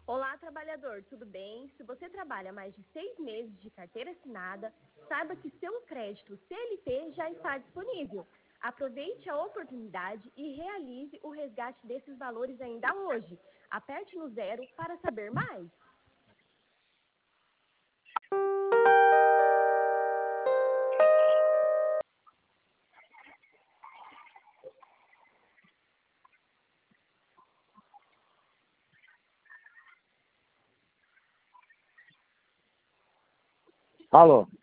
Olá, trabalhador, tudo bem? Se você trabalha mais de 6 meses de carteira assinada, saiba que seu crédito CLT já está disponível. Aproveite a oportunidade e realize o resgate desses valores ainda hoje. Aperte no 0 para saber mais. Alô?